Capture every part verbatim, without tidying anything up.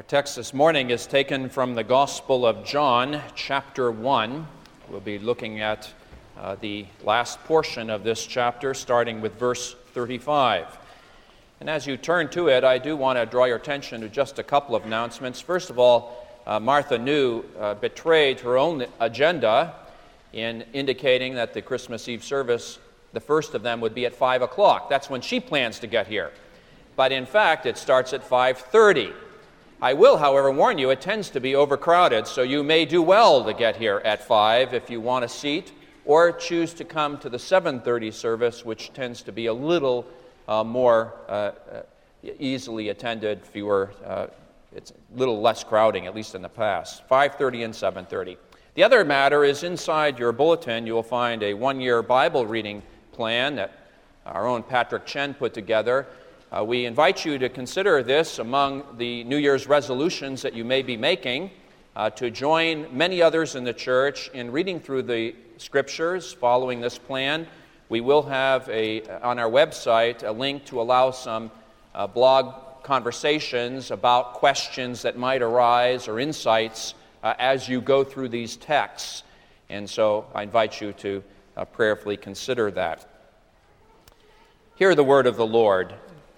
Text this morning is taken from the Gospel of John, chapter one. We'll be looking at uh, the last portion of this chapter, starting with verse thirty-five. And as you turn to it, I do want to draw your attention to just a couple of announcements. First of all, uh, Martha New uh, betrayed her own agenda in indicating that the Christmas Eve service, the first of them, would be at five o'clock. That's when she plans to get here. But in fact, it starts at five thirty. I will, however, warn you, it tends to be overcrowded, so you may do well to get here at five if you want a seat, or choose to come to the seven thirty service, which tends to be a little uh, more uh, uh, easily attended, fewer, uh, it's a little less crowding, at least in the past, five thirty and seven thirty. The other matter is inside your bulletin, you will find a one-year Bible reading plan that our own Patrick Chen put together. Uh, we invite you to consider this among the New Year's resolutions that you may be making, uh, to join many others in the church in reading through the Scriptures following this plan. We will have a on our website a link to allow some uh, blog conversations about questions that might arise or insights uh, as you go through these texts. And so I invite you to uh, prayerfully consider that. Hear the word of the Lord.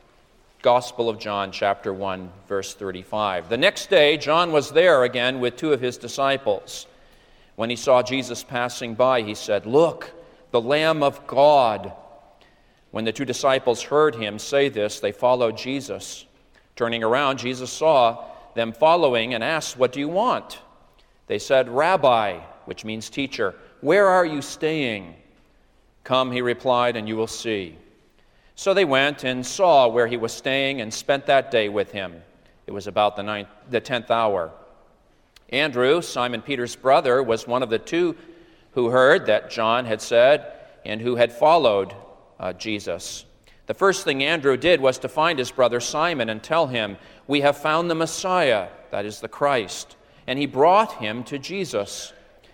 Gospel of John, chapter one, verse thirty-five. The next day, John was there again with two of his disciples. When he saw Jesus passing by, he said, "Look, the Lamb of God." When the two disciples heard him say this, they followed Jesus. Turning around, Jesus saw them following and asked, "What do you want?" They said, "Rabbi," which means teacher, "where are you staying?" "Come," he replied, "and you will see." So they went and saw where he was staying and spent that day with him. It was about the ninth, the tenth hour. Andrew, Simon Peter's brother, was one of the two who heard that John had said and who had followed uh, Jesus. The first thing Andrew did was to find his brother Simon and tell him, "We have found the Messiah," that is the Christ. And he brought him to Jesus.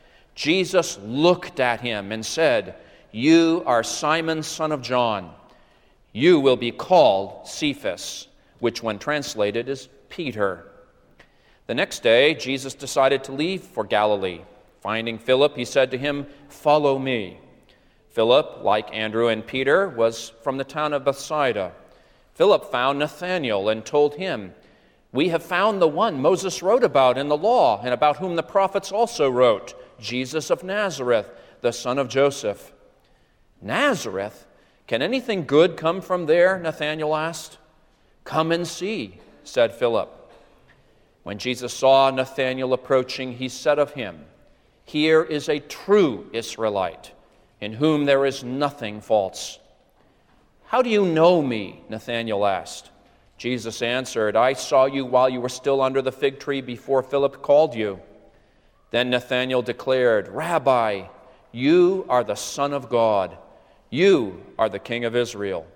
Jesus looked at him and said, "You are Simon, son of John. You will be called Cephas," which when translated is Peter. The next day, Jesus decided to leave for Galilee. Finding Philip, he said to him, "Follow me." Philip, like Andrew and Peter, was from the town of Bethsaida. Philip found Nathanael and told him, "We have found the one Moses wrote about in the law and about whom the prophets also wrote, Jesus of Nazareth, the son of Joseph." "Nazareth? Can anything good come from there?" Nathanael asked. "Come and see," said Philip. When Jesus saw Nathanael approaching, he said of him, "Here is a true Israelite, in whom there is nothing false." "How do you know me?" Nathanael asked. Jesus answered, "I saw you while you were still under the fig tree before Philip called you." Then Nathanael declared, "Rabbi, you are the Son of God. You are the King of Israel."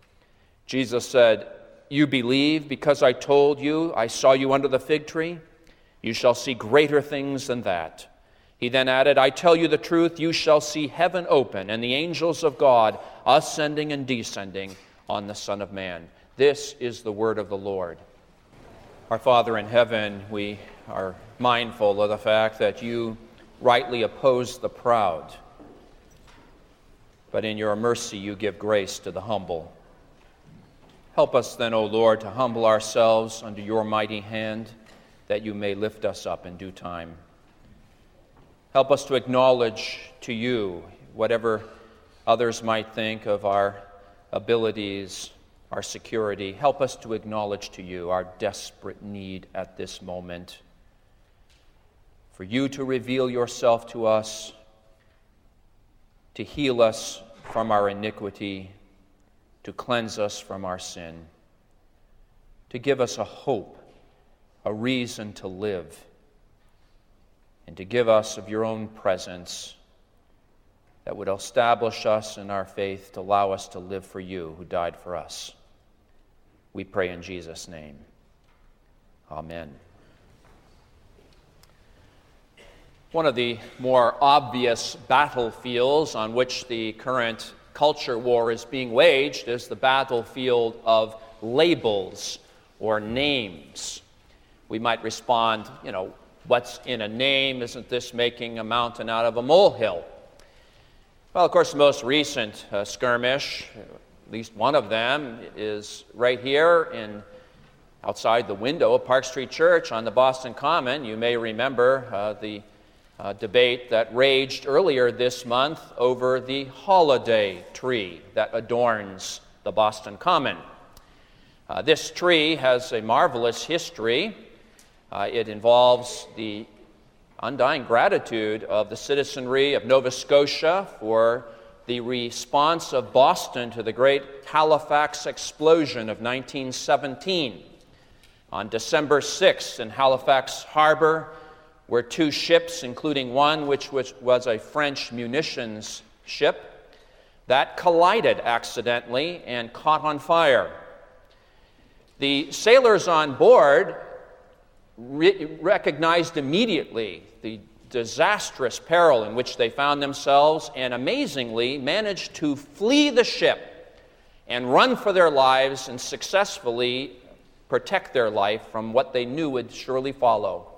Jesus said, "You believe because I told you I saw you under the fig tree? You shall see greater things than that." He then added, "I tell you the truth, you shall see heaven open and the angels of God ascending and descending on the Son of Man." This is the word of the Lord. Our Father in heaven, we are mindful of the fact that you rightly oppose the proud, but in your mercy you give grace to the humble. Help us then, O Lord, to humble ourselves under your mighty hand, that you may lift us up in due time. Help us to acknowledge to you whatever others might think of our abilities, our security. Help us to acknowledge to you our desperate need at this moment, for you to reveal yourself to us, to heal us from our iniquity, to cleanse us from our sin, to give us a hope, a reason to live, and to give us of your own presence that would establish us in our faith, to allow us to live for you who died for us. We pray in Jesus' name. Amen. One of the more obvious battlefields on which the current culture war is being waged is the battlefield of labels or names. we might respond, you know, what's in a name? Isn't this making a mountain out of a molehill? Well, of course, the most recent uh, skirmish, at least one of them, is right here in outside the window of Park Street Church on the Boston Common. You may remember uh, the uh, debate that raged earlier this month over the holiday tree that adorns the Boston Common. Uh, this tree has a marvelous history. Uh, it involves the undying gratitude of the citizenry of Nova Scotia for the response of Boston to the great Halifax explosion of nineteen seventeen. On December sixth in Halifax Harbor were two ships, including one which was, was a French munitions ship, that collided accidentally and caught on fire. The sailors on board re- recognized immediately the disastrous peril in which they found themselves and amazingly managed to flee the ship and run for their lives and successfully protect their life from what they knew would surely follow.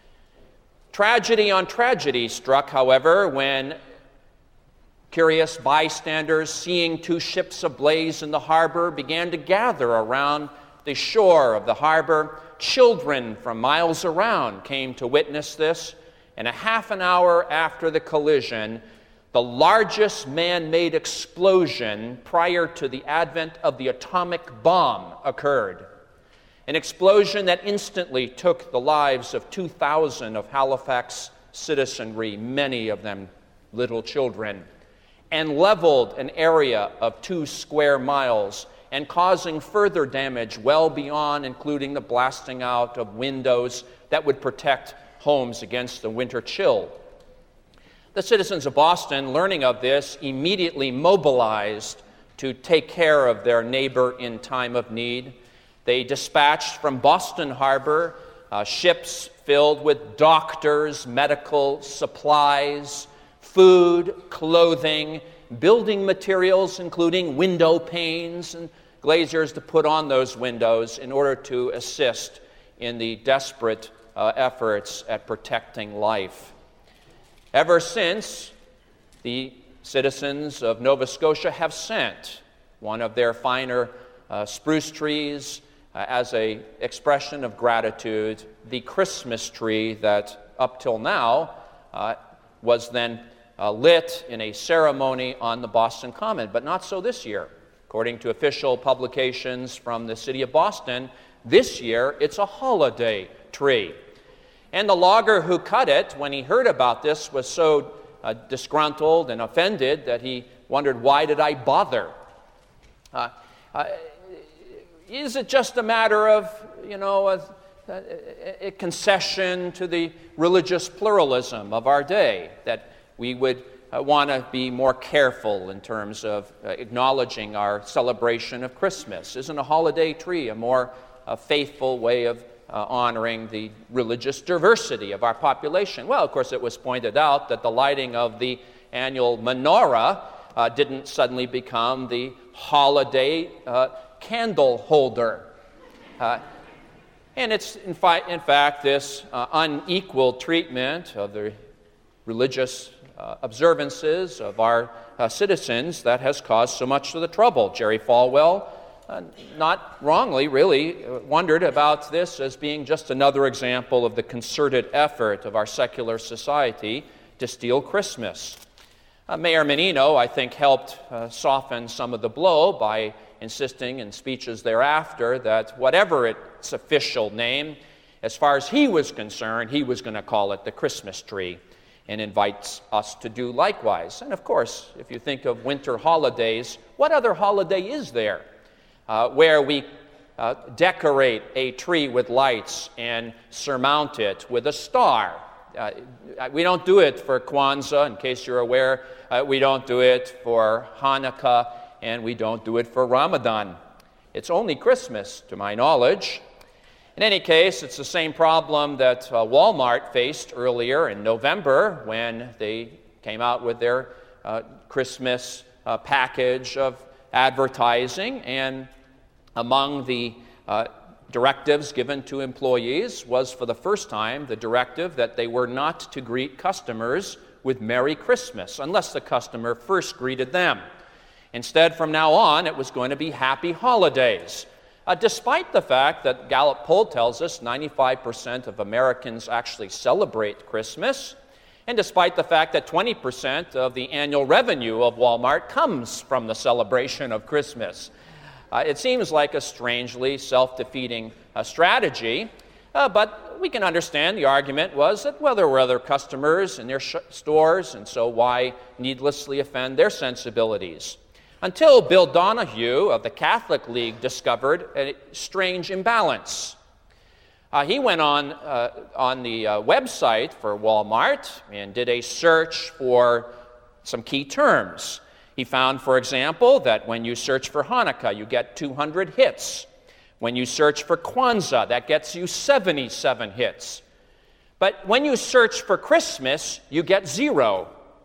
Tragedy on tragedy struck, however, when curious bystanders, seeing two ships ablaze in the harbor, began to gather around the shore of the harbor. Children from miles around came to witness this, and a half an hour after the collision, the largest man-made explosion prior to the advent of the atomic bomb occurred. An explosion that instantly took the lives of two thousand of Halifax citizenry, many of them little children, and leveled an area of two square miles, and causing further damage well beyond, including the blasting out of windows that would protect homes against the winter chill. The citizens of Boston, learning of this, immediately mobilized to take care of their neighbor in time of need. They dispatched from Boston Harbor uh, ships filled with doctors, medical supplies, food, clothing, building materials, including window panes and glaziers to put on those windows in order to assist in the desperate uh, efforts at protecting life. Ever since, the citizens of Nova Scotia have sent one of their finer uh, spruce trees uh, as an expression of gratitude, the Christmas tree that up till now uh, was then uh, lit in a ceremony on the Boston Common, but not so this year. According to official publications from the city of Boston, this year it's a holiday tree. And the logger who cut it, when he heard about this, was so uh, disgruntled and offended that he wondered, why did I bother? Uh, uh, is it just a matter of, you know, a, a, a concession to the religious pluralism of our day, that we would uh, want to be more careful in terms of uh, acknowledging our celebration of Christmas? Isn't a holiday tree a more uh, faithful way of Uh, honoring the religious diversity of our population? Well, of course, it was pointed out that the lighting of the annual menorah uh, didn't suddenly become the holiday uh, candle holder. Uh, and it's, in, fi- in fact, this uh, unequal treatment of the religious uh, observances of our uh, citizens that has caused so much of the trouble. Jerry Falwell, Uh, not wrongly, really, uh, wondered about this as being just another example of the concerted effort of our secular society to steal Christmas. Uh, Mayor Menino, I think, helped uh, soften some of the blow by insisting in speeches thereafter that whatever its official name, as far as he was concerned, he was going to call it the Christmas tree, and invites us to do likewise. And of course, if you think of winter holidays, what other holiday is there Uh, where we uh, decorate a tree with lights and surmount it with a star? Uh, we don't do it for Kwanzaa, in case you're aware. Uh, we don't do it for Hanukkah, and we don't do it for Ramadan. It's only Christmas, to my knowledge. In any case, it's the same problem that uh, Walmart faced earlier in November when they came out with their uh, Christmas uh, package of advertising, and among the uh, directives given to employees was for the first time the directive that they were not to greet customers with Merry Christmas unless the customer first greeted them. Instead, from now on, it was going to be Happy Holidays. Uh, despite the fact that Gallup poll tells us ninety-five percent of Americans actually celebrate Christmas, and despite the fact that twenty percent of the annual revenue of Walmart comes from the celebration of Christmas. Uh, it seems like a strangely self-defeating uh, strategy, uh, but we can understand the argument was that, well, there were other customers in their sh- stores, and so why needlessly offend their sensibilities? Until Bill Donahue of the Catholic League discovered a strange imbalance. Uh, he went on, uh, on the uh, website for Walmart and did a search for some key terms. He found, for example, that when you search for Hanukkah, you get two hundred hits. When you search for Kwanzaa, that gets you seventy-seven hits. But when you search for Christmas, you get zero.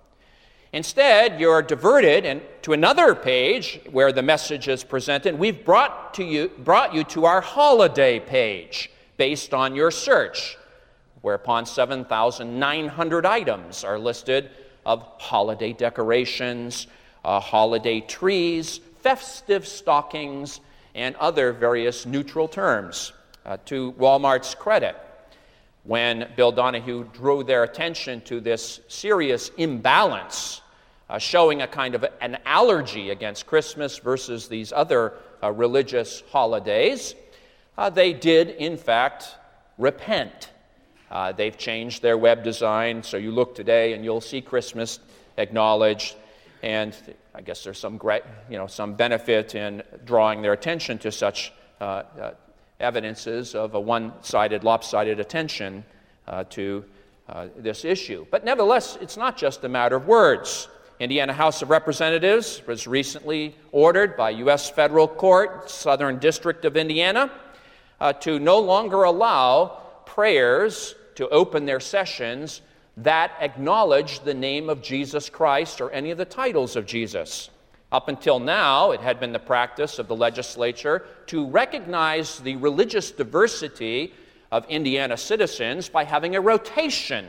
Instead, you're diverted and to another page where the message is presented. We've brought to you brought you to our holiday page based on your search, whereupon seven thousand nine hundred items are listed of holiday decorations, uh, holiday trees, festive stockings, and other various neutral terms. Uh, to Walmart's credit, when Bill Donahue drew their attention to this serious imbalance, uh, showing a kind of an allergy against Christmas versus these other uh, religious holidays, uh, they did, in fact, repent. Uh, they've changed their web design, so you look today and you'll see Christmas acknowledged, and I guess there's some great, you know, some benefit in drawing their attention to such uh, uh, evidences of a one-sided, lopsided attention uh, to uh, this issue. But nevertheless, it's not just a matter of words. Indiana House of Representatives was recently ordered by U S Federal Court, Southern District of Indiana, uh, to no longer allow prayers to open their sessions that acknowledge the name of Jesus Christ or any of the titles of Jesus. Up until now, it had been the practice of the legislature to recognize the religious diversity of Indiana citizens by having a rotation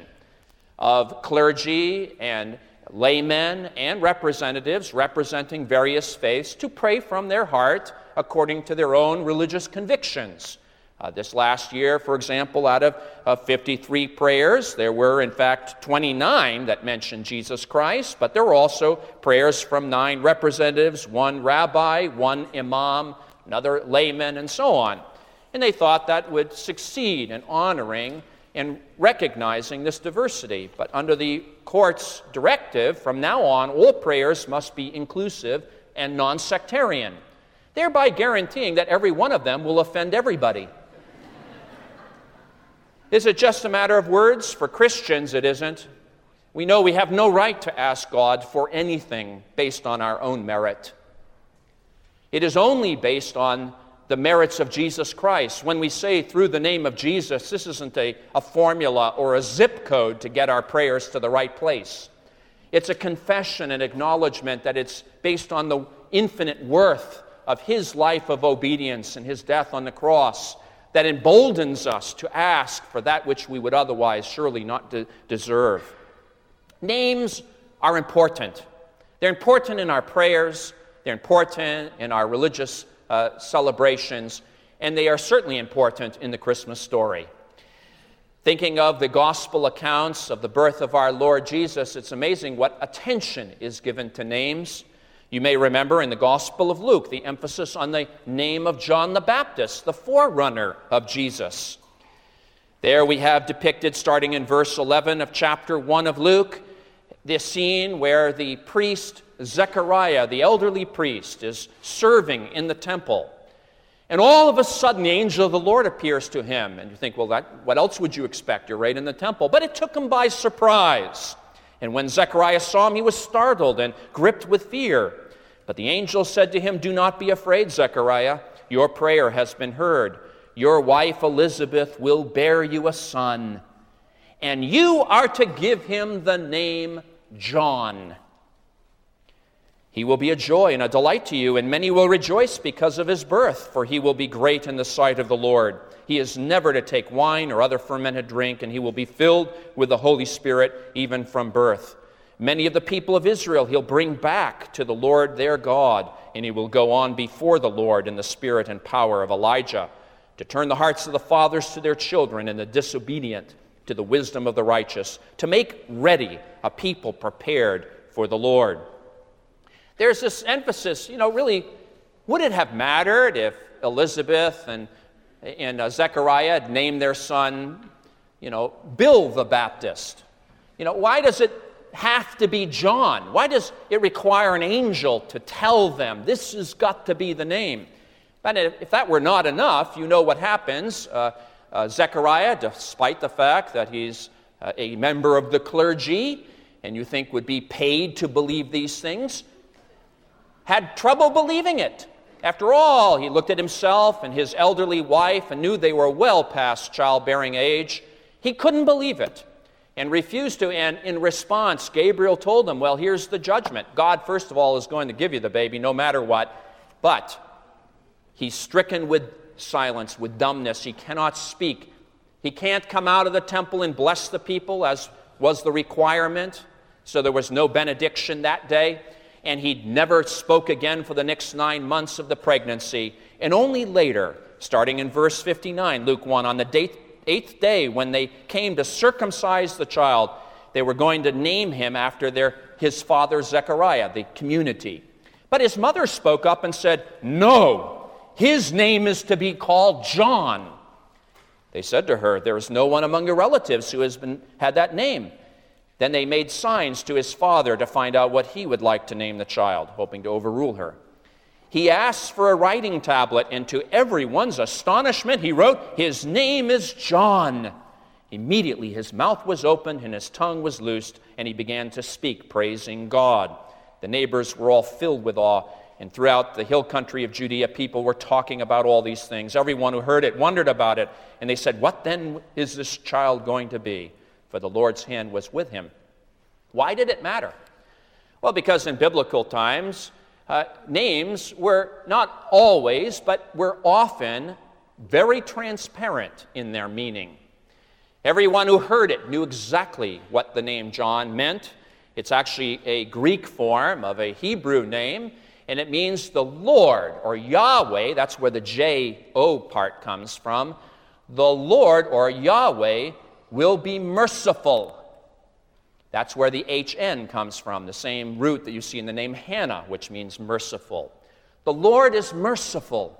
of clergy and laymen and representatives representing various faiths to pray from their heart according to their own religious convictions. Uh, this last year, for example, out of uh, fifty-three prayers, there were in fact twenty-nine that mentioned Jesus Christ, but there were also prayers from nine representatives, one rabbi, one imam, another layman, and so on. And they thought that would succeed in honoring and recognizing this diversity. But under the court's directive, from now on, all prayers must be inclusive and non-sectarian, thereby guaranteeing that every one of them will offend everybody. Is it just a matter of words? For Christians, it isn't. We know we have no right to ask God for anything based on our own merit. It is only based on the merits of Jesus Christ. When we say through the name of Jesus, this isn't a, a formula or a zip code to get our prayers to the right place. It's a confession and acknowledgement that it's based on the infinite worth of His life of obedience and His death on the cross that emboldens us to ask for that which we would otherwise surely not de- deserve. Names are important. They're important in our prayers, they're important in our religious uh, celebrations, and they are certainly important in the Christmas story. Thinking of the gospel accounts of the birth of our Lord Jesus, it's amazing what attention is given to names. You may remember in the Gospel of Luke the emphasis on the name of John the Baptist, the forerunner of Jesus. There we have depicted, starting in verse eleven of chapter one of Luke, this scene where the priest Zechariah, the elderly priest, is serving in the temple. And all of a sudden the angel of the Lord appears to him. And you think, well, that, what else would you expect? You're right in the temple. But it took him by surprise. And when Zechariah saw him, he was startled and gripped with fear. But the angel said to him, "Do not be afraid, Zechariah. Your prayer has been heard. Your wife Elizabeth will bear you a son, and you are to give him the name John. He will be a joy and a delight to you, and many will rejoice because of his birth, for he will be great in the sight of the Lord. He is never to take wine or other fermented drink, and he will be filled with the Holy Spirit even from birth. Many of the people of Israel he'll bring back to the Lord their God, and he will go on before the Lord in the spirit and power of Elijah, to turn the hearts of the fathers to their children and the disobedient to the wisdom of the righteous, to make ready a people prepared for the Lord. There's this emphasis, you know, really, would it have mattered if Elizabeth and, and uh, Zechariah had named their son, you know, Bill the Baptist? You know, why does it have to be John? Why does it require an angel to tell them this has got to be the name? But if that were not enough, you know what happens. Uh, uh, Zechariah, despite the fact that he's uh, a member of the clergy, and you think would be paid to believe these things, had trouble believing it. After all, he looked at himself and his elderly wife and knew they were well past childbearing age. He couldn't believe it and refused to. And in response, Gabriel told him, well, here's the judgment. God, first of all, is going to give you the baby no matter what, but he's stricken with silence, with dumbness. He cannot speak. He can't come out of the temple and bless the people, as was the requirement. So there was no benediction that day. And he never spoke again for the next nine months of the pregnancy. And only later, starting in verse fifty-nine, Luke one, on the date, eighth day when they came to circumcise the child, they were going to name him after their, his father Zechariah, the community. But his mother spoke up and said, no, his name is to be called John. They said to her, there is no one among your relatives who has been had that name. Then they made signs to his father to find out what he would like to name the child, hoping to overrule her. He asked for a writing tablet, and to everyone's astonishment, he wrote, his name is John. Immediately his mouth was opened and his tongue was loosed, and he began to speak, praising God. The neighbors were all filled with awe, and throughout the hill country of Judea, people were talking about all these things. Everyone who heard it wondered about it, and they said, what then is this child going to be? For the Lord's hand was with him. Why did it matter? Well, because in biblical times, uh, names were not always, but were often very transparent in their meaning. Everyone who heard it knew exactly what the name John meant. It's actually a Greek form of a Hebrew name, and it means the Lord, or Yahweh. That's where the J O part comes from. The Lord, or Yahweh, will be merciful. That's where the H N comes from, the same root that you see in the name Hannah, which means merciful. The Lord is merciful.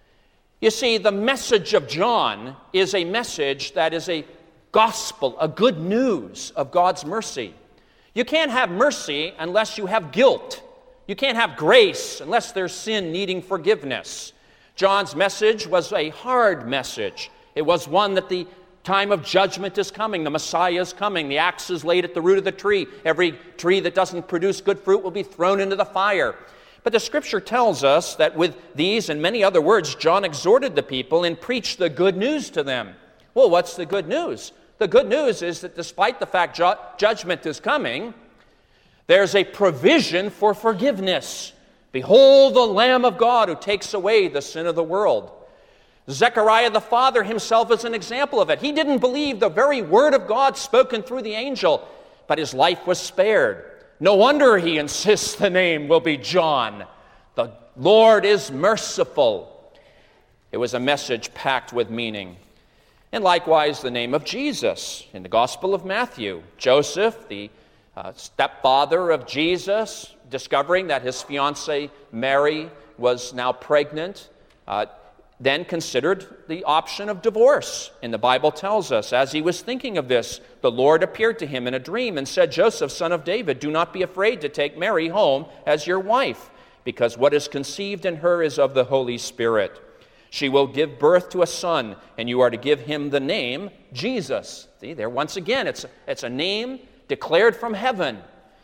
You see, the message of John is a message that is a gospel, a good news of God's mercy. You can't have mercy unless you have guilt. You can't have grace unless there's sin needing forgiveness. John's message was a hard message. It was one that the time of judgment is coming. The Messiah is coming. The axe is laid at the root of the tree. Every tree that doesn't produce good fruit will be thrown into the fire. But the Scripture tells us that with these and many other words, John exhorted the people and preached the good news to them. Well, what's the good news? The good news is that despite the fact ju- judgment is coming, there's a provision for forgiveness. Behold the Lamb of God who takes away the sin of the world. Zechariah the father himself is an example of it. He didn't believe the very word of God spoken through the angel, but his life was spared. No wonder he insists the name will be John. The Lord is merciful. It was a message packed with meaning. And likewise, the name of Jesus in the Gospel of Matthew. Joseph, the uh, stepfather of Jesus, discovering that his fiancée Mary was now pregnant, uh, then considered the option of divorce. And the Bible tells us, as he was thinking of this, the Lord appeared to him in a dream and said, Joseph, son of David, do not be afraid to take Mary home as your wife, because what is conceived in her is of the Holy Spirit. She will give birth to a son, and you are to give him the name Jesus. See, there once again, it's, it's a name declared from heaven.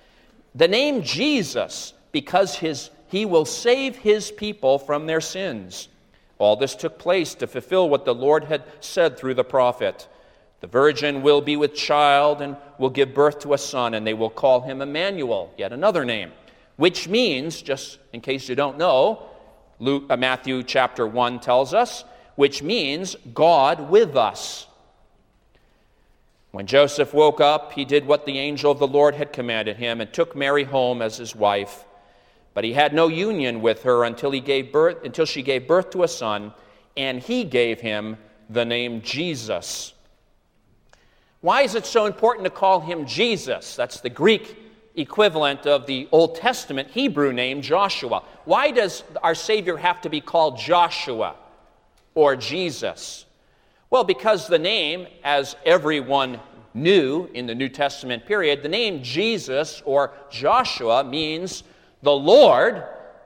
The name Jesus, because his, he will save his people from their sins. All this took place to fulfill what the Lord had said through the prophet. The virgin will be with child and will give birth to a son, and they will call him Emmanuel, yet another name. which means, just in case you don't know, Luke, uh, Matthew chapter one tells us, which means God with us. When Joseph woke up, he did what the angel of the Lord had commanded him and took Mary home as his wife. But he had no union with her until he gave birth, until she gave birth to a son, and he gave him the name Jesus. Why is it so important to call him Jesus? That's the Greek equivalent of the Old Testament Hebrew name Joshua. Why does our Savior have to be called Joshua or Jesus? Well, because the name, as everyone knew in the New Testament period, the name Jesus or Joshua means the Lord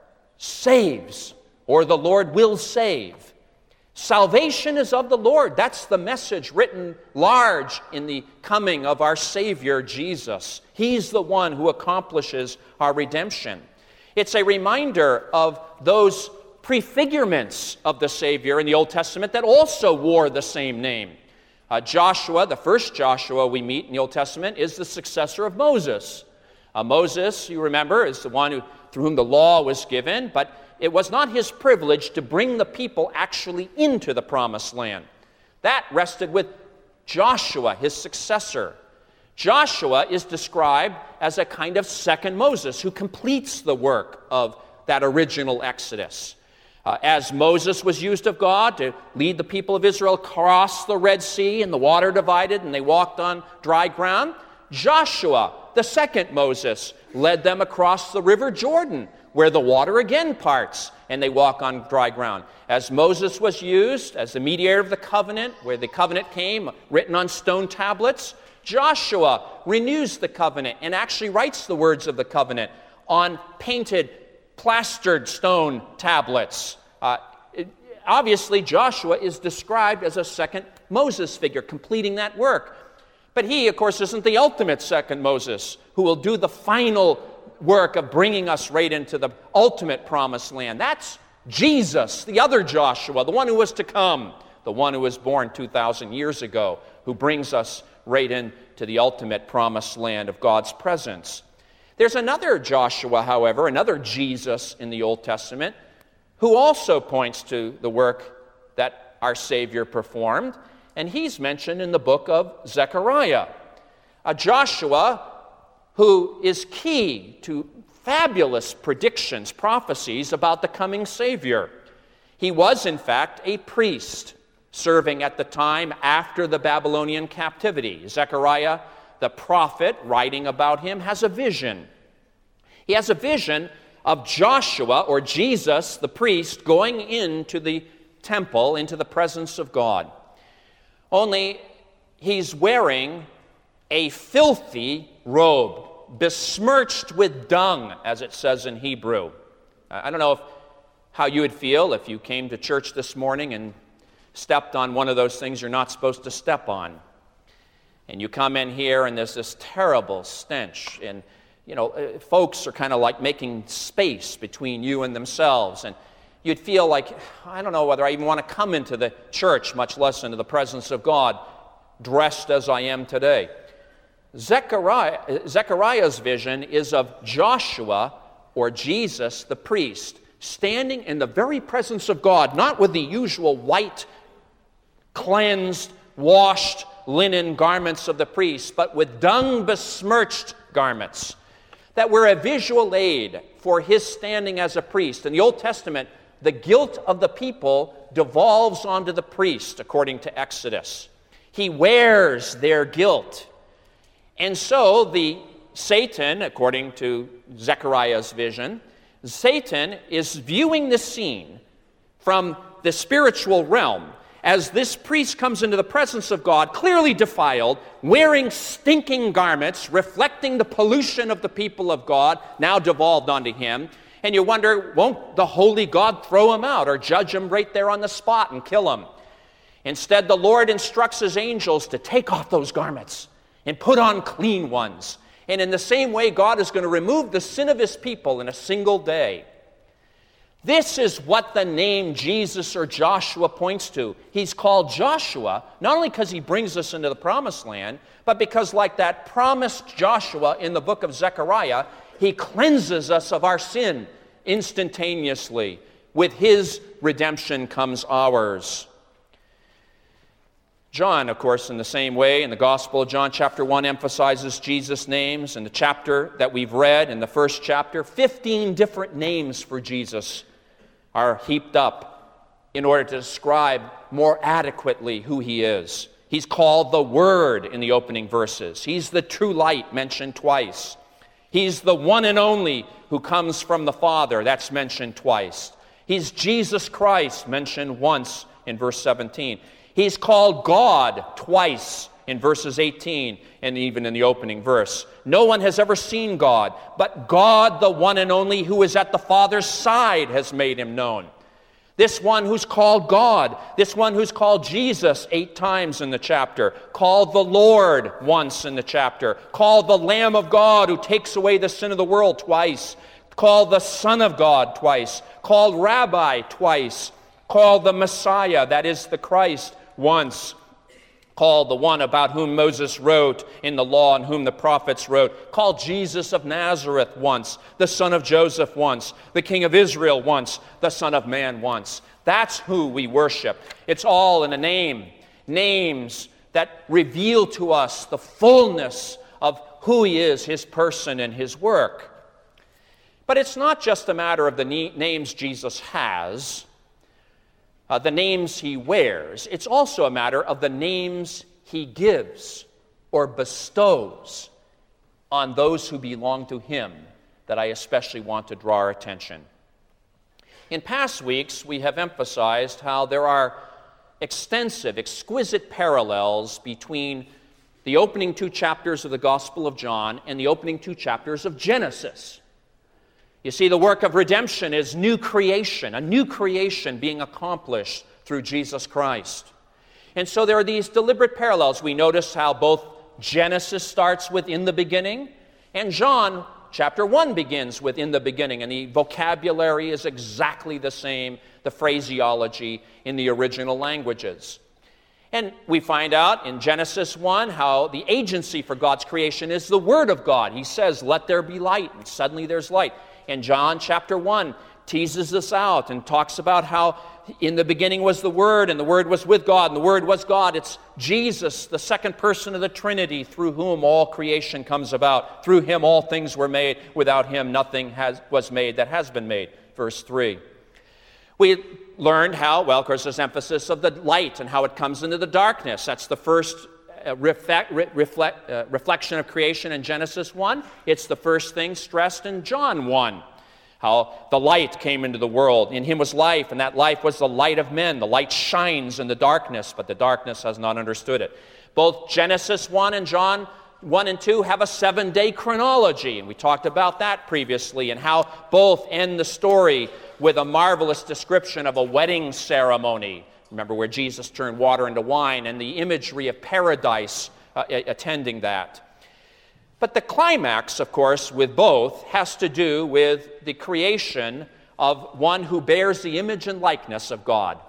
saves, or the Lord will save. Salvation is of the Lord. That's the message written large in the coming of our Savior, Jesus. He's the one who accomplishes our redemption. It's a reminder of those prefigurements of the Savior in the Old Testament that also wore the same name. Uh, Joshua, the first Joshua we meet in the Old Testament, is the successor of Moses. Uh, Moses, you remember, is the one who, through whom the law was given, but it was not his privilege to bring the people actually into the promised land. That rested with Joshua, his successor. Joshua is described as a kind of second Moses who completes the work of that original Exodus. Uh, as Moses was used of God to lead the people of Israel across the Red Sea and the water divided and they walked on dry ground, Joshua, the second Moses, led them across the river Jordan, where the water again parts and they walk on dry ground. As Moses was used as the mediator of the covenant, where the covenant came written on stone tablets, Joshua renews the covenant and actually writes the words of the covenant on painted, plastered stone tablets. Uh, it, obviously, Joshua is described as a second Moses figure, completing that work. But he, of course, isn't the ultimate second Moses who will do the final work of bringing us right into the ultimate promised land. That's Jesus, the other Joshua, the one who was to come, the one who was born two thousand years ago, who brings us right into the ultimate promised land of God's presence. There's another Joshua, however, another Jesus in the Old Testament, who also points to the work that our Savior performed, and he's mentioned in the book of Zechariah. A Joshua who is key to fabulous predictions, prophecies about the coming Savior. He was, in fact, a priest serving at the time after the Babylonian captivity. Zechariah, the prophet, writing about him, has a vision. He has a vision of Joshua, or Jesus, the priest, going into the temple, into the presence of God. Only he's wearing a filthy robe, besmirched with dung, as it says in Hebrew. I don't know if, how you would feel if you came to church this morning and stepped on one of those things you're not supposed to step on. And you come in here and there's this terrible stench, and you know, folks are kind of like making space between you and themselves, and you'd feel like, I don't know whether I even want to come into the church, much less into the presence of God, dressed as I am today. Zechariah, Zechariah's vision is of Joshua, or Jesus, the priest, standing in the very presence of God, not with the usual white, cleansed, washed linen garments of the priest, but with dung-besmirched garments that were a visual aid for his standing as a priest. In the Old Testament, the guilt of the people devolves onto the priest, according to Exodus. He wears their guilt. And so the Satan, according to Zechariah's vision, Satan is viewing the scene from the spiritual realm as this priest comes into the presence of God, clearly defiled, wearing stinking garments, reflecting the pollution of the people of God, now devolved onto him. And you wonder, won't the holy God throw him out or judge him right there on the spot and kill him? Instead, the Lord instructs his angels to take off those garments and put on clean ones. And in the same way, God is going to remove the sin of his people in a single day. This is what the name Jesus or Joshua points to. He's called Joshua, not only because he brings us into the promised land, but because like that promised Joshua in the book of Zechariah, he cleanses us of our sin instantaneously. With his redemption comes ours. John, of course, in the same way, in the Gospel of John, chapter one, emphasizes Jesus' names. In the chapter that we've read, in the first chapter, fifteen different names for Jesus are heaped up in order to describe more adequately who he is. He's called the Word in the opening verses. He's the true light, mentioned twice. He's the one and only who comes from the Father. That's mentioned twice. He's Jesus Christ, mentioned once in verse seventeen. He's called God twice in verses eighteen and even in the opening verse. No one has ever seen God, but God, the one and only who is at the Father's side, has made him known. This one who's called God, this one who's called Jesus eight times in the chapter, called the Lord once in the chapter, called the Lamb of God who takes away the sin of the world twice, called the Son of God twice, called Rabbi twice, called the Messiah, that is the Christ, once, called the one about whom Moses wrote in the law and whom the prophets wrote, called Jesus of Nazareth once, the son of Joseph once, the King of Israel once, the Son of Man once. That's who we worship. It's all in a name. Names that reveal to us the fullness of who he is, his person, and his work. But it's not just a matter of the names Jesus has, Uh, the names he wears. It's also a matter of the names he gives or bestows on those who belong to him that I especially want to draw our attention. In past weeks, we have emphasized how there are extensive, exquisite parallels between the opening two chapters of the Gospel of John and the opening two chapters of Genesis. You see, the work of redemption is new creation, a new creation being accomplished through Jesus Christ. And so there are these deliberate parallels. We notice how both Genesis starts with "in the beginning," and John chapter one begins with "in the beginning," and the vocabulary is exactly the same, the phraseology in the original languages. And we find out in Genesis one how the agency for God's creation is the Word of God. He says, "Let there be light," and suddenly there's light. And John chapter one teases this out and talks about how in the beginning was the Word, and the Word was with God, and the Word was God. It's Jesus, the second person of the Trinity, through whom all creation comes about. Through him all things were made. Without him nothing has, was made that has been made. Verse three. We learned how, well, of course, there's emphasis of the light and how it comes into the darkness. That's the first uh, reflect, re, reflect, uh, reflection of creation in Genesis one. It's the first thing stressed in John one. How the light came into the world. In him was life, and that life was the light of men. The light shines in the darkness, but the darkness has not understood it. Both Genesis one and John one and two have a seven-day chronology, and we talked about that previously, and how both end the story with a marvelous description of a wedding ceremony. Remember where Jesus turned water into wine, and the imagery of paradise uh, attending that. But the climax, of course, with both has to do with the creation of one who bears the image and likeness of God.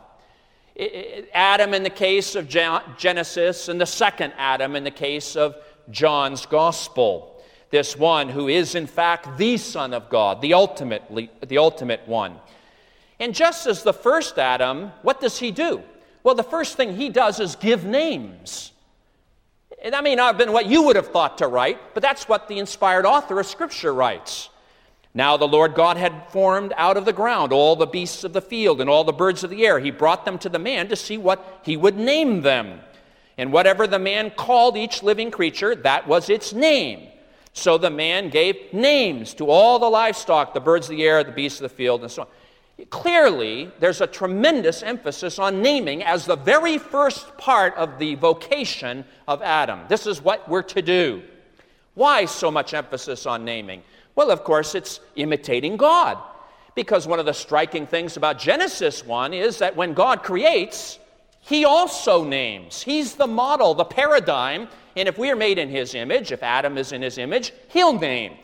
Adam in the case of Genesis, and the second Adam in the case of John's Gospel. This one who is in fact the Son of God, the ultimate, the ultimate one. And just as the first Adam, what does he do? Well, the first thing he does is give names. And that may not have been what you would have thought to write, but that's what the inspired author of Scripture writes. Now the Lord God had formed out of the ground all the beasts of the field and all the birds of the air. He brought them to the man to see what he would name them. And whatever the man called each living creature, that was its name. So the man gave names to all the livestock, the birds of the air, the beasts of the field, and so on. Clearly, there's a tremendous emphasis on naming as the very first part of the vocation of Adam. This is what we're to do. Why so much emphasis on naming? Well, of course, it's imitating God. Because one of the striking things about Genesis one is that when God creates, he also names. He's the model, the paradigm, and if we are made in his image, if Adam is in his image, he'll name.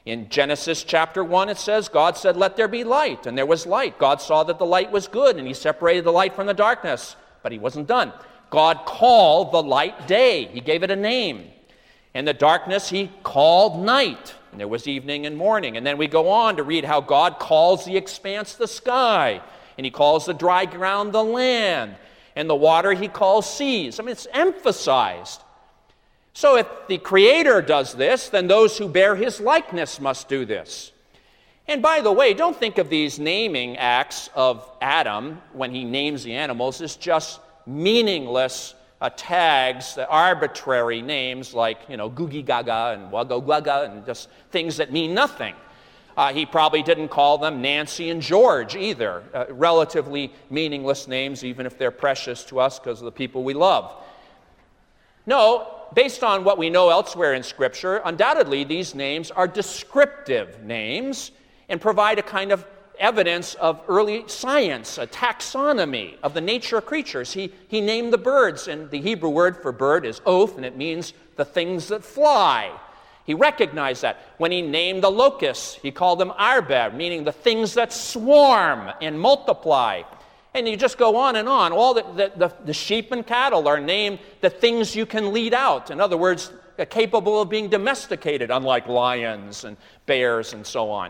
In Genesis chapter one, it says, God said, let there be light, and there was light. God saw that the light was good, and he separated the light from the darkness, but he wasn't done. God called the light day. He gave it a name. And the darkness he called night, and there was evening and morning. And then we go on to read how God calls the expanse the sky, and he calls the dry ground the land, and the water he calls seas. I mean, it's emphasized. So if the Creator does this, then those who bear his likeness must do this. And by the way, don't think of these naming acts of Adam when he names the animals as just meaningless uh, tags, uh, arbitrary names like, you know, Googie Gaga and Wagga Wagga and just things that mean nothing. Uh, he probably didn't call them Nancy and George either, uh, relatively meaningless names, even if they're precious to us because of the people we love. No, based on what we know elsewhere in Scripture, undoubtedly these names are descriptive names and provide a kind of evidence of early science, a taxonomy of the nature of creatures. He, he named the birds, and the Hebrew word for bird is oth, and it means the things that fly. He recognized that. When he named the locusts, he called them arbed, meaning the things that swarm and multiply. And you just go on and on. All the, the, the, the sheep and cattle are named the things you can lead out. In other words, they're capable of being domesticated, unlike lions and bears and so on.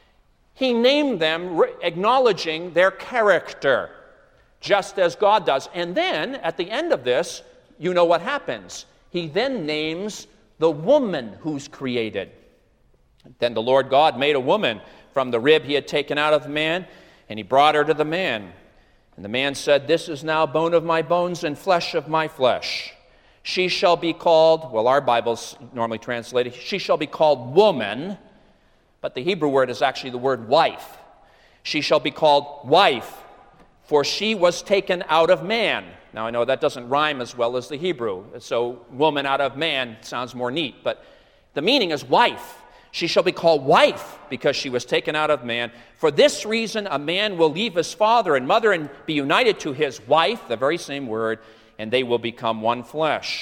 He named them acknowledging their character, just as God does. And then, at the end of this, you know what happens. He then names the woman who's created. Then the Lord God made a woman from the rib he had taken out of the man, and he brought her to the man. And the man said, this is now bone of my bones and flesh of my flesh. She shall be called, well, our Bibles normally translate it, she shall be called woman, but the Hebrew word is actually the word wife. She shall be called wife, for she was taken out of man. Now, I know that doesn't rhyme as well as the Hebrew, so woman out of man sounds more neat, but the meaning is wife. She shall be called wife because she was taken out of man. For this reason, a man will leave his father and mother and be united to his wife, the very same word, and they will become one flesh.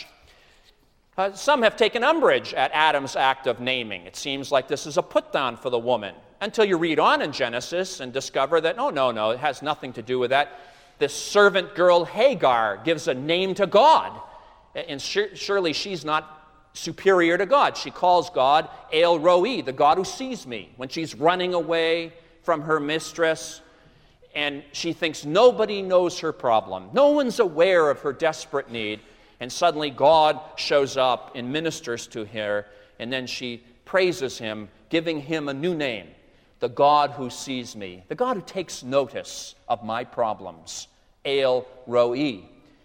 Uh, some have taken umbrage at Adam's act of naming. It seems like this is a put-down for the woman, until you read on in Genesis and discover that, oh, no, no, it has nothing to do with that. This servant girl Hagar gives a name to God, and sur- surely she's not superior to God. She calls God El Roi, the God who sees me, when she's running away from her mistress, and she thinks nobody knows her problem. No one's aware of her desperate need, and suddenly God shows up and ministers to her, and then she praises him, giving him a new name, the God who sees me, the God who takes notice of my problems, El Roi.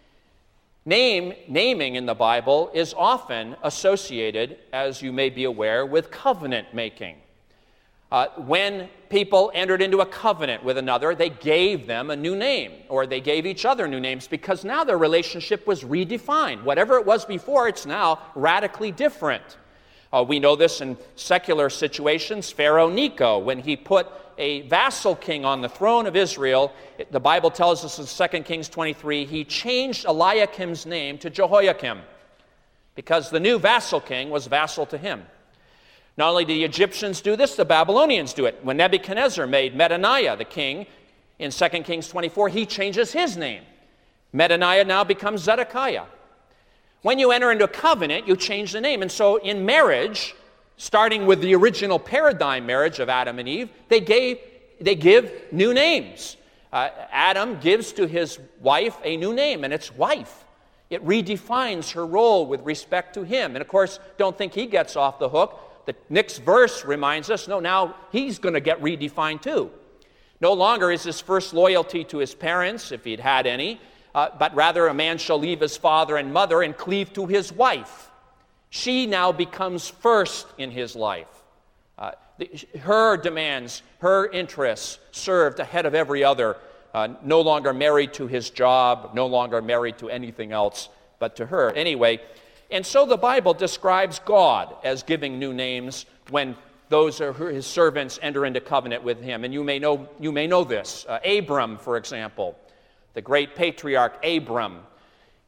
Name, naming in the Bible is often associated, as you may be aware, with covenant making. Uh, when people entered into a covenant with another, they gave them a new name, or they gave each other new names, because now their relationship was redefined. Whatever it was before, it's now radically different. Uh, we know this in secular situations. Pharaoh Necho, when he put a vassal king on the throne of Israel, it, the Bible tells us in Second Kings twenty-three, he changed Eliakim's name to Jehoiakim because the new vassal king was vassal to him. Not only did the Egyptians do this, the Babylonians do it. When Nebuchadnezzar made Medaniah the king in Second Kings twenty-four, he changes his name. Medaniah now becomes Zedekiah. When you enter into a covenant, you change the name. And so in marriage, starting with the original paradigm marriage of Adam and Eve, they gave, they give new names. Uh, Adam gives to his wife a new name, and it's wife. It redefines her role with respect to him. And of course, don't think he gets off the hook. The next verse reminds us, no, now he's going to get redefined too. No longer is his first loyalty to his parents, if he'd had any, uh, but rather a man shall leave his father and mother and cleave to his wife. She now becomes first in his life. Uh, the, her demands, her interests served ahead of every other, uh, no longer married to his job, no longer married to anything else but to her. Anyway, and so the Bible describes God as giving new names when those are his servants enter into covenant with him. And you may know, you may know this. Uh, Abram, for example, the great patriarch Abram,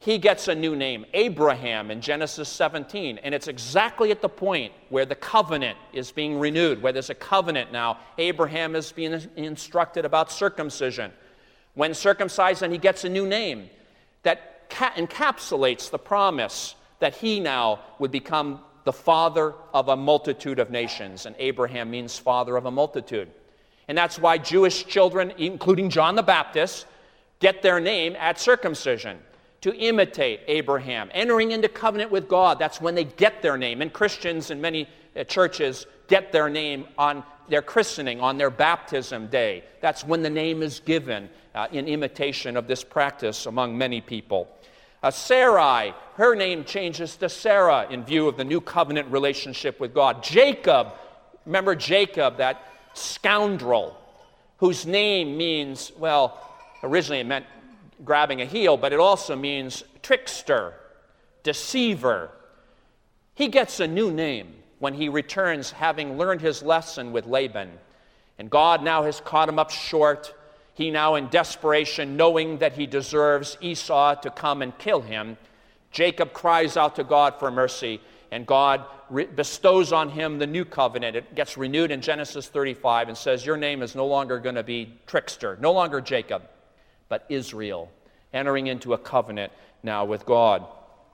he gets a new name, Abraham, in Genesis seventeen. And it's exactly at the point where the covenant is being renewed, where there's a covenant now. Abraham is being instructed about circumcision. When circumcised, and he gets a new name that ca- encapsulates the promise that he now would become the father of a multitude of nations. And Abraham means father of a multitude. And that's why Jewish children, including John the Baptist, get their name at circumcision, to imitate Abraham, entering into covenant with God. That's when they get their name. And Christians in many uh, churches get their name on their christening, on their baptism day. That's when the name is given uh, in imitation of this practice among many people. Uh, Sarai, her name changes to Sarah in view of the new covenant relationship with God. Jacob, remember Jacob, that scoundrel, whose name means, well, originally it meant grabbing a heel, but it also means trickster, deceiver. He gets a new name when he returns, having learned his lesson with Laban. And God now has caught him up short. He now, in desperation, knowing that he deserves Esau to come and kill him, Jacob cries out to God for mercy, and God re- bestows on him the new covenant. It gets renewed in Genesis thirty-five and says, your name is no longer going to be trickster, no longer Jacob, but Israel, entering into a covenant now with God.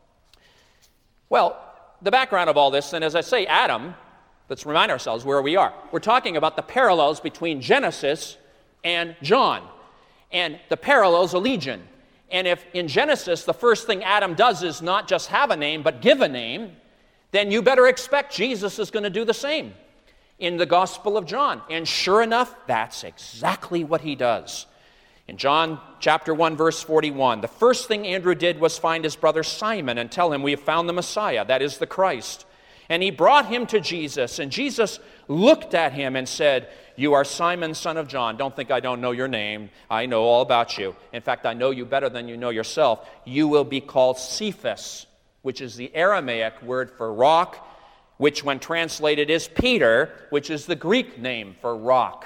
Well, the background of all this, and as I say, Adam, let's remind ourselves where we are. We're talking about the parallels between Genesis and John. And the parallels are legion. And if in Genesis the first thing Adam does is not just have a name, but give a name, then you better expect Jesus is going to do the same in the Gospel of John. And sure enough, that's exactly what he does. In John chapter one, verse forty-one, the first thing Andrew did was find his brother Simon and tell him, we have found the Messiah, that is the Christ. And he brought him to Jesus, and Jesus looked at him and said, you are Simon, son of John. Don't think I don't know your name. I know all about you. In fact, I know you better than you know yourself. You will be called Cephas, which is the Aramaic word for rock, which when translated is Peter, which is the Greek name for rock.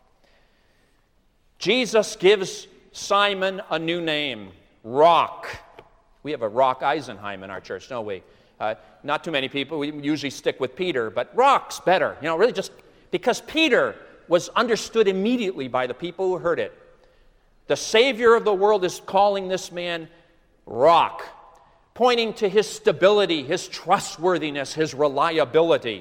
Jesus gives Simon a new name, Rock. We have a Rock Eisenheim in our church, don't we? Uh, not too many people. We usually stick with Peter, but Rock's better. You know, really just because Peter was understood immediately by the people who heard it. The Savior of the world is calling this man Rock, pointing to his stability, his trustworthiness, his reliability.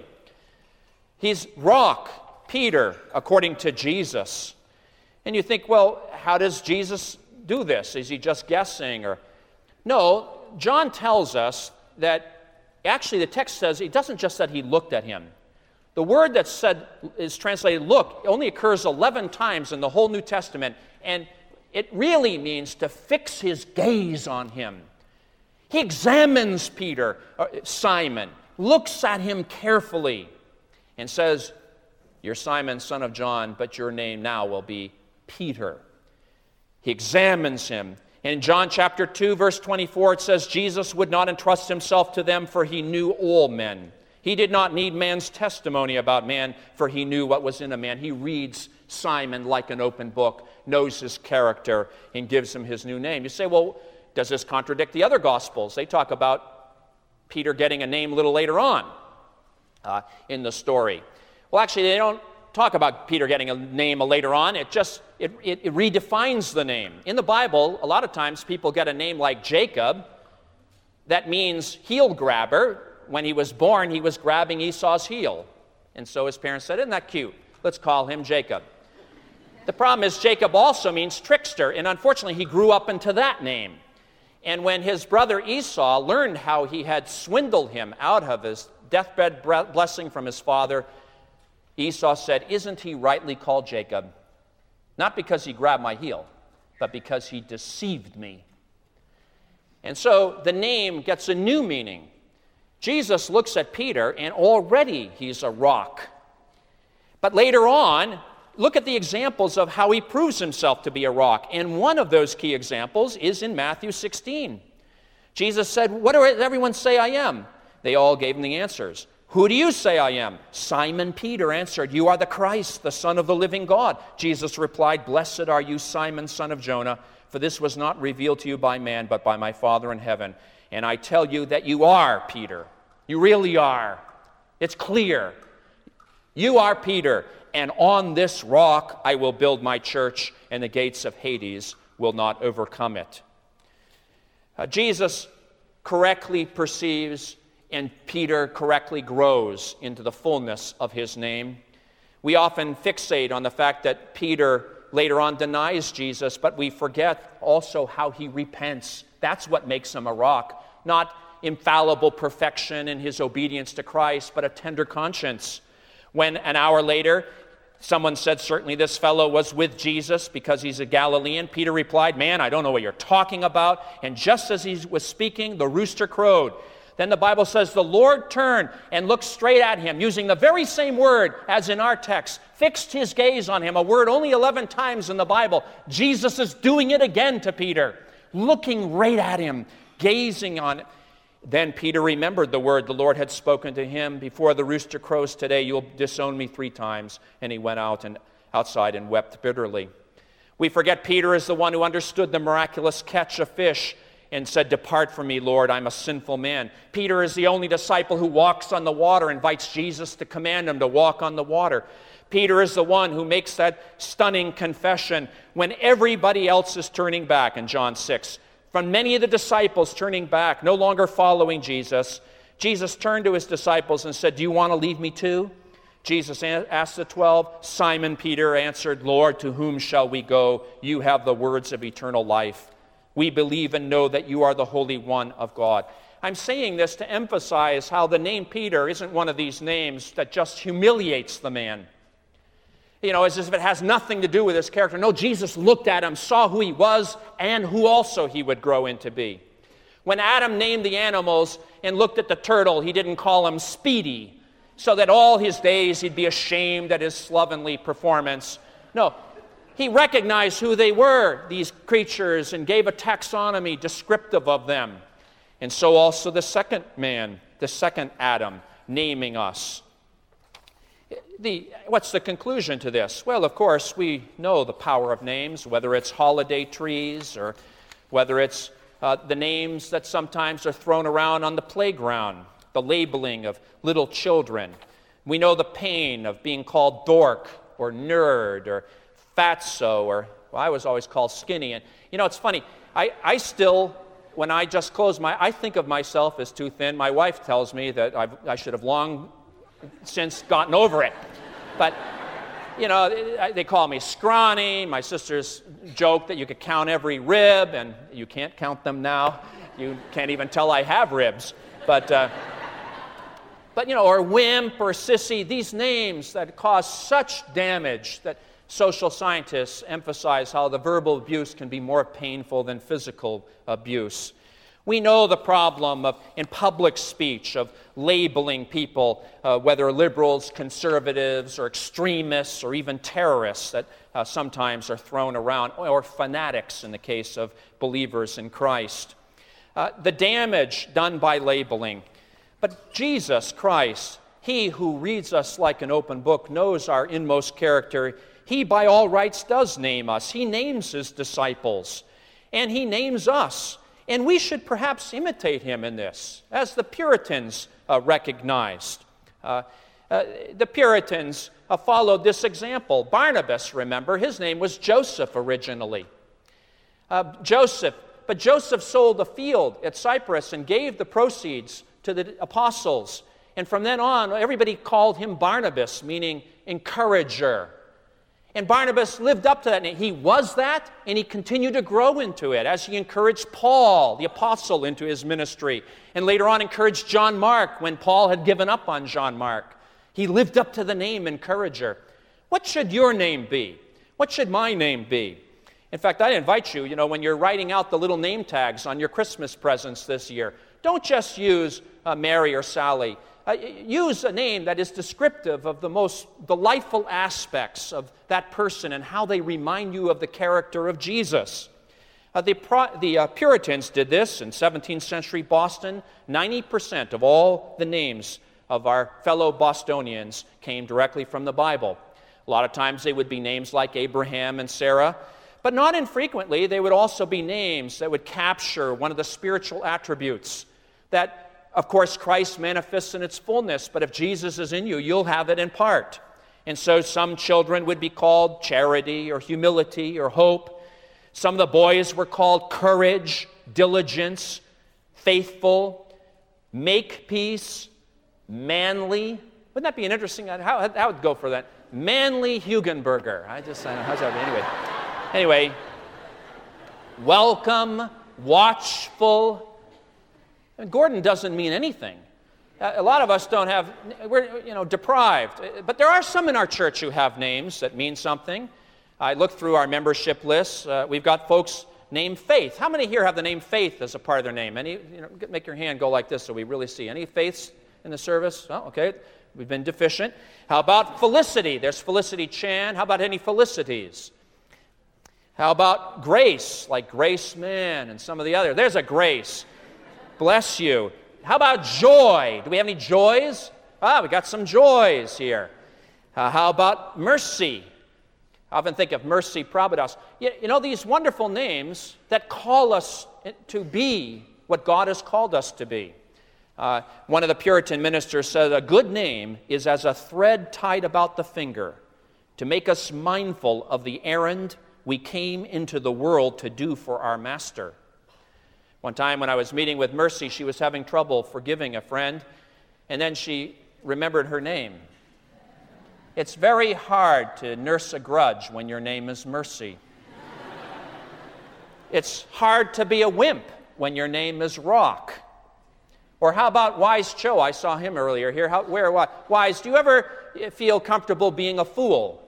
He's Rock, Peter, according to Jesus. And you think, well, how does Jesus do this? Is he just guessing? Or no, John tells us that actually the text says it doesn't just that he looked at him. The word that's said is translated look only occurs eleven times in the whole New Testament, and it really means to fix his gaze on him. He examines Peter, uh, Simon, looks at him carefully, and says, you're Simon, son of John, but your name now will be Peter. He examines him. And in John chapter two, verse twenty-four, it says, Jesus would not entrust himself to them, for he knew all men. He did not need man's testimony about man, for he knew what was in a man. He reads Simon like an open book, knows his character, and gives him his new name. You say, well, does this contradict the other Gospels? They talk about Peter getting a name a little later on uh, in the story. Well, actually, they don't talk about Peter getting a name later on. It just, it, it, it redefines the name. In the Bible, a lot of times people get a name like Jacob. That means heel grabber. When he was born, he was grabbing Esau's heel. And so his parents said, isn't that cute? Let's call him Jacob. The problem is Jacob also means trickster, and unfortunately he grew up into that name. And when his brother Esau learned how he had swindled him out of his deathbed blessing from his father, Esau said, isn't he rightly called Jacob? Not because he grabbed my heel, but because he deceived me. And so the name gets a new meaning. Jesus looks at Peter, and already he's a rock. But later on, look at the examples of how he proves himself to be a rock. And one of those key examples is in Matthew sixteen. Jesus said, what do everyone say I am? They all gave him the answers. Who do you say I am? Simon Peter answered, you are the Christ, the Son of the living God. Jesus replied, blessed are you, Simon, son of Jonah, for this was not revealed to you by man, but by my Father in heaven. And I tell you that you are Peter. You really are. It's clear. You are Peter, and on this rock I will build my church, and the gates of Hades will not overcome it. Uh, Jesus correctly perceives, and Peter correctly grows into the fullness of his name. We often fixate on the fact that Peter later on denies Jesus, but we forget also how he repents. That's what makes him a rock. Not infallible perfection in his obedience to Christ, but a tender conscience. When an hour later, someone said, certainly this fellow was with Jesus because he's a Galilean, Peter replied, man, I don't know what you're talking about. And just as he was speaking, the rooster crowed. Then the Bible says the Lord turned and looked straight at him, using the very same word as in our text, fixed his gaze on him, a word only eleven times in the Bible. Jesus is doing it again to Peter, looking right at him, gazing on it. Then Peter remembered the word the Lord had spoken to him, before the rooster crows today, you'll disown me three times. And he went out and outside and wept bitterly. We forget Peter is the one who understood the miraculous catch of fish and said, depart from me, Lord, I'm a sinful man. Peter is the only disciple who walks on the water, invites Jesus to command him to walk on the water. Peter is the one who makes that stunning confession when everybody else is turning back in John six. From many of the disciples turning back, no longer following Jesus, Jesus turned to his disciples and said, do you want to leave me too? Jesus asked the twelve. Simon Peter answered, Lord, to whom shall we go? You have the words of eternal life. We believe and know that you are the Holy One of God. I'm saying this to emphasize how the name Peter isn't one of these names that just humiliates the man. You know, as if it has nothing to do with his character. No, Jesus looked at him, saw who he was, and who also he would grow into be. When Adam named the animals and looked at the turtle, he didn't call him Speedy, so that all his days he'd be ashamed at his slovenly performance. No, he recognized who they were, these creatures, and gave a taxonomy descriptive of them. And so also the second man, the second Adam, naming us. The, what's the conclusion to this? Well, of course, we know the power of names, whether it's holiday trees or whether it's uh, the names that sometimes are thrown around on the playground, the labeling of little children. We know the pain of being called dork or nerd or fatso, or well, I was always called skinny. And you know, it's funny, I, I still, when I just close my, I think of myself as too thin. My wife tells me that I've, I should have long since gotten over it. But, you know, they call me scrawny. My sisters joke that you could count every rib, and you can't count them now. You can't even tell I have ribs. But, uh, but you know, or wimp or sissy, these names that cause such damage that social scientists emphasize how the verbal abuse can be more painful than physical abuse. We know the problem of, in public speech, of labeling people, uh, whether liberals, conservatives, or extremists, or even terrorists that uh, sometimes are thrown around, or fanatics in the case of believers in Christ. Uh, the damage done by labeling. But Jesus Christ, he who reads us like an open book, knows our inmost character. He, by all rights, does name us. He names his disciples, and he names us. And we should perhaps imitate him in this, as the Puritans uh, recognized. Uh, uh, the Puritans uh, followed this example. Barnabas, remember, his name was Joseph originally. Uh, Joseph, but Joseph sold a field at Cyprus and gave the proceeds to the apostles. And from then on, everybody called him Barnabas, meaning encourager. And Barnabas lived up to that. And he was that, and he continued to grow into it as he encouraged Paul, the apostle, into his ministry. And later on encouraged John Mark when Paul had given up on John Mark. He lived up to the name encourager. What should your name be? What should my name be? In fact, I invite you, you know, when you're writing out the little name tags on your Christmas presents this year, don't just use uh, Mary or Sally. Uh, use a name that is descriptive of the most delightful aspects of that person and how they remind you of the character of Jesus. Uh, the Pro- the uh, Puritans did this in seventeenth century Boston. ninety percent of all the names of our fellow Bostonians came directly from the Bible. A lot of times they would be names like Abraham and Sarah, But not infrequently, they would also be names that would capture one of the spiritual attributes that, of course, Christ manifests in its fullness. But if Jesus is in you, you'll have it in part. And so some children would be called charity or humility or hope. Some of the boys were called courage, diligence, faithful, make peace, manly. Wouldn't that be an interesting? How, how would go for that? Manly Hugenberger. I just, I don't know, how's that? Anyway, anyway, welcome, watchful. And Gordon doesn't mean anything. A lot of us don't have, we're, you know, deprived. But there are some in our church who have names that mean something. I looked through our membership lists. Uh, we've got folks named Faith. How many here have the name Faith as a part of their name? Any, you know, make your hand go like this so we really see. Any Faiths in the service? Oh, okay. We've been deficient. How about Felicity? There's Felicity Chan. How about any Felicities? How about Grace, like Grace Mann and some of the other? There's a Grace. Bless you. How about Joy? Do we have any Joys? Ah, we got some Joys here. Uh, how about Mercy? I often think of Mercy Providas. You, you know, these wonderful names that call us to be what God has called us to be. Uh, one of the Puritan ministers said, a good name is as a thread tied about the finger to make us mindful of the errand we came into the world to do for our Master. One time when I was meeting with Mercy, she was having trouble forgiving a friend, and then she remembered her name. It's very hard to nurse a grudge when your name is Mercy. It's hard to be a wimp when your name is Rock. Or how about Wise Cho? I saw him earlier here. How, where, what? Wise, do you ever feel comfortable being a fool?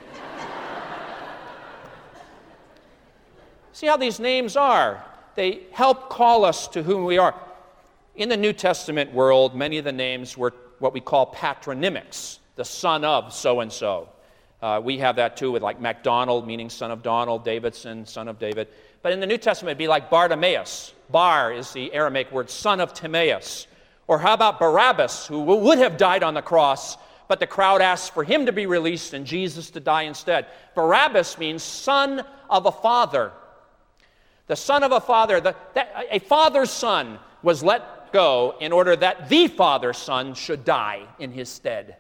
See how these names are. They help call us to whom we are. In the New Testament world, many of the names were what we call patronymics, the son of so-and-so. Uh, we have that too with like MacDonald, meaning son of Donald, Davidson, son of David. But in the New Testament, it'd be like Bartimaeus. Bar is the Aramaic word, son of Timaeus. Or how about Barabbas, who would have died on the cross, but the crowd asked for him to be released and Jesus to die instead. Barabbas means son of a father. The son of a father, the, that, a father's son was let go in order that the father's son should die in his stead.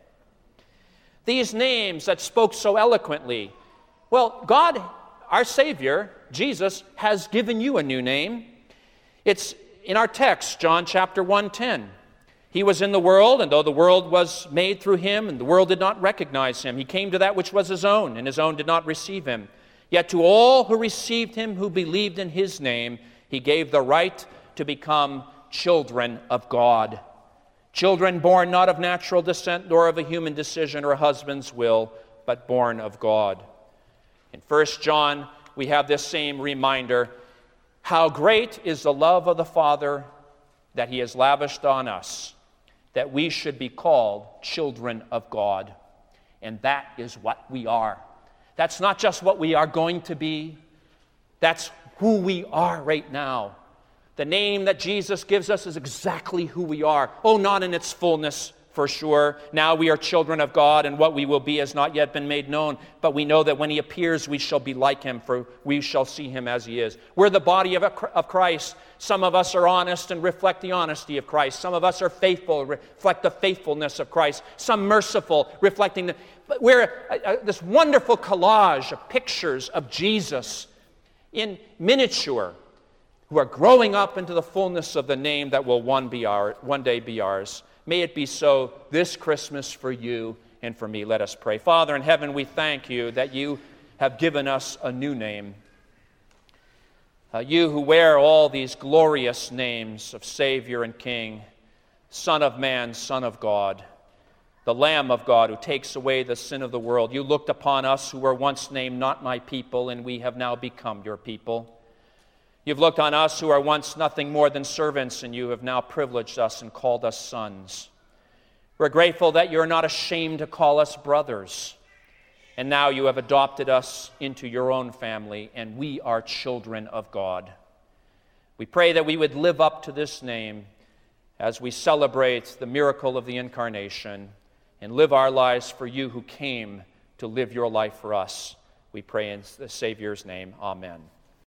These names that spoke so eloquently, well, God, our Savior, Jesus, has given you a new name. It's in our text, John chapter one ten. He was in the world, and though the world was made through him, and the world did not recognize him, he came to that which was his own, and his own did not receive him. Yet to all who received him, who believed in his name, he gave the right to become children of God. Children born not of natural descent, nor of a human decision or a husband's will, but born of God. In First John, we have this same reminder. How great is the love of the Father that he has lavished on us, that we should be called children of God. And that is what we are. That's not just what we are going to be. That's who we are right now. The name that Jesus gives us is exactly who we are. Oh, not in its fullness, for sure. Now we are children of God, and what we will be has not yet been made known. But we know that when he appears, we shall be like him, for we shall see him as he is. We're the body of, of Christ. Some of us are honest and reflect the honesty of Christ. Some of us are faithful, reflect the faithfulness of Christ. Some merciful, reflecting the... But we're uh, uh, this wonderful collage of pictures of Jesus in miniature, who are growing up into the fullness of the name that will one, be our, one day be ours. May it be so this Christmas for you and for me. Let us pray. Father in heaven, we thank you that you have given us a new name. Uh, you who wear all these glorious names of Savior and King, Son of Man, Son of God, the Lamb of God who takes away the sin of the world. You looked upon us who were once named not my people, and we have now become your people. You've looked on us who are once nothing more than servants, and you have now privileged us and called us sons. We're grateful that you're not ashamed to call us brothers. And now you have adopted us into your own family, and we are children of God. We pray that we would live up to this name as we celebrate the miracle of the Incarnation and live our lives for you who came to live your life for us. We pray in the Savior's name. Amen.